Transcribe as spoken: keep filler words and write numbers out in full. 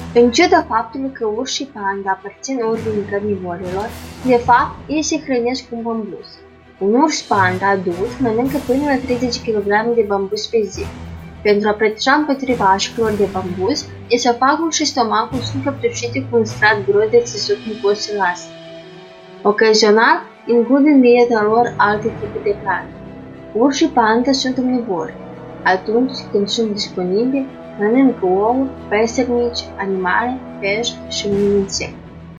În ciuda faptului că urși și panda aparțin ordinii carnivorilor, de fapt, ei se hrănesc cu bambus. Un urs panda adult mănâncă până la treizeci de kilograme de bambus pe zi. Pentru a proteja împotriva așcilor de bambus, esofagul și stomacul sunt căptușite cu un strat gros de țesut mucos și las. Ocazional, includ în dieta lor alte tipuri de plante. Urși și panda sunt omnivori. Atunci când sunt disponibili, mănâncă ouă, păsări mici, animale, pești și unii insecte.